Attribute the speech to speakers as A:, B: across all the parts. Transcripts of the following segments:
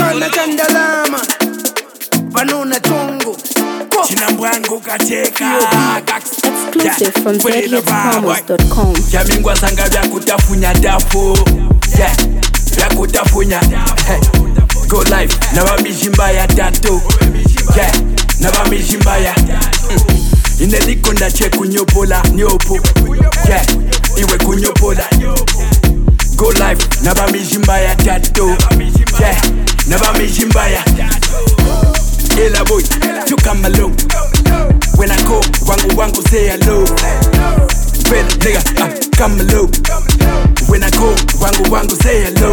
A: Bana Chandalama Banuna Tongo
B: Chinambwangu kateka
C: Exclusive from zhitspromos.com.
B: Yamingwa sanga vya kutafunya dafu. Yeah, vya kutafunya. Hey, go live na bamijimba ya tatu. Yeah, na bamijimba ya Ineliko ndache kunyopola nyopo. Yeah, iwe kunyopola. Go live na bamijimba ya tatu. Yeah, na bamijimba ya Ella boy, you come along. When I call, wangu say hello. Well, nigga, come along. When I call, wangu say hello.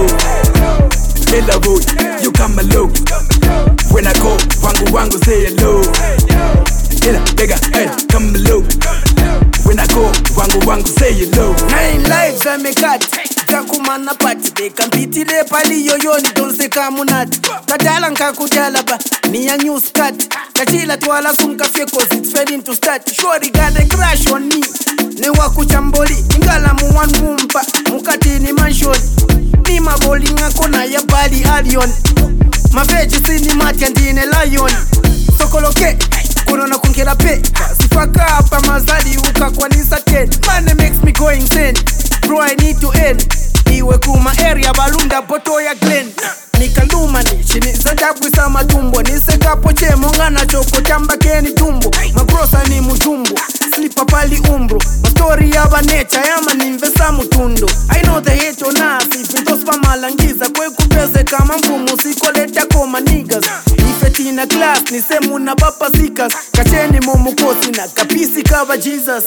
B: Ella boy, you come along. When I call, wangu say hello. Ella, nigga, hey, come along. When I call, wangu say hello.
A: 9 lives I make cut. Takumana pati Beka mpitile pali yoyoni Donse kamunati Tatala nkakujala ba Ni a new start Kachila tuwala sunka fye cause it's fading to start Shorty got a crash on me Ne waku chamboli Ingala muwan mumpa Mukati ni manshoni Ni maboli ngakona ya bali alion Mafeji sini mati andine lion Sokoloke Kurona kunkela pe Sifaka hapa mazali uka kwa nisa 10 Money makes me go insane Bro I need to end Iwe kuma area balunda poto ya Glen Nikaluma ni chini zandabu sa matumbo Niseka poche mongana choko chamba keni tumbo Mabrosa ni mutumbo Slipa pali umbro Story ya banecha yama ninvesa mutundo I know the hate on us If intospa malangiza Kwe kupeze kama mfumu Siko leta koma niggas Ifeti na class Nisemu na bapa zikas Kacheni momukosi na kapisi kava Jesus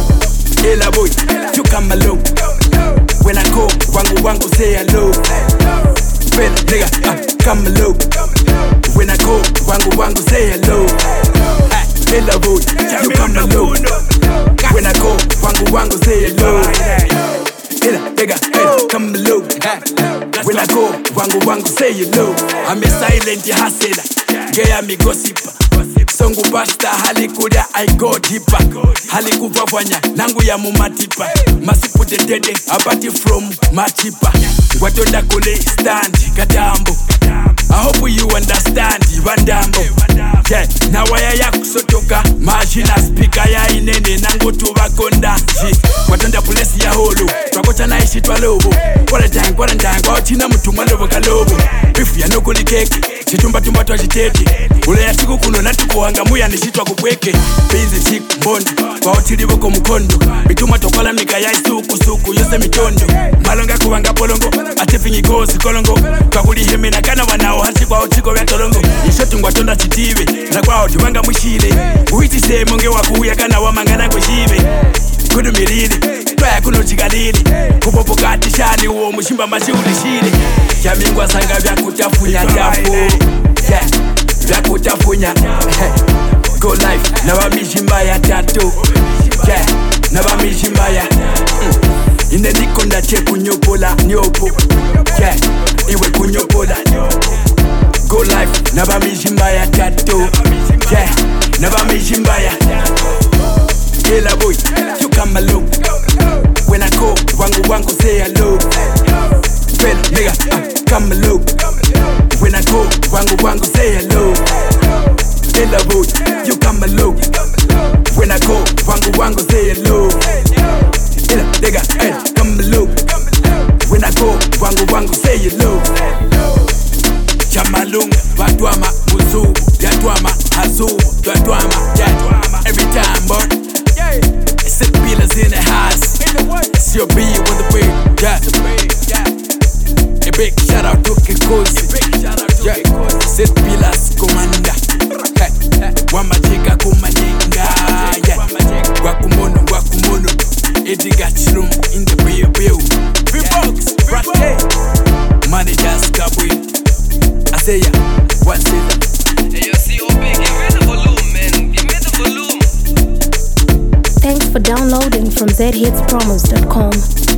B: Ella boy, you come along. When I call, wangu say hello. Well, nigga, come along. When I call, wangu say hello. Ella boy, you come along. When I call, wangu say hello. Ella, nigga, hey, come along. When I call, wangu say hello. I'm a silent hustler. Gaya mi gossiper. Songu basta halikuda I go deeper. Halikuvavanya nangu ya mumatipa. Masipute dede abati from matipa. Watonda kule stand katambo. I hope you understand Vandambo. Yeah, na waya ya kusotoka Machina speaker ya inene nangu tuwakonda. Watonda pulesi ya holo Twakocha na ishi twalobo. Quarantine kwa china mtu mwalobo kalobo. Bifu ya nokuli keke Chitumba tumba twajitete. Ule ya siku kuno natuko hangamuya nishitwa kupweke. Bizi chiku mbondo Kwa otili woko mkondo. Bituma tokola mika ya suku Yose mitondo Malonga kuwanga polongo Atefingi gozi kolongo Kwa kuli heme na kana wanao Hasi kwa otiko vya tolongo Nishotu ngwatonda chitiwe Na kwa oti wanga mushile Uhiti se monge wakuya kana wamangana kushive Kudu milili Twaya kuno chikalili Kupopo kati shani uo mushimba mashi ulishile Yamingwa sanga vya kutafunya jafu Yeah, vya kutafunya Go live, na bamijimba ya tatu Yeah, na bamijimba ya Ineliko ndache kunyopola nyopo Yeah, iwe kunyopola Go live, na bamijimba ya tatu Yeah, na bamijimba ya Ella boy, you come along. When I call, wangu say hello. Well, nigga, come along. When I call, wangu say hello. Ella boy, you come along. When I call, wangu say hello. Ella, nigga, hey, come along. When I call, wangu say hello. Chamalunga, Batwama, Muzu, Yatwama, Hazu, Yatwama, every time, boy. Set pillars in the house. It's your B on the way. Yeah. A big shout out to Kikosi. Yeah. Set pillars commander. Wamacheka kumaninga. Yeah. Wakumono. Ediga chilum in the bill. Box. Managers kabwe. I say ya. What's it?
D: Hey, yo, COB, give me the volume, man. Give me the volume.
C: Thanks for downloading from zhitspromos.com.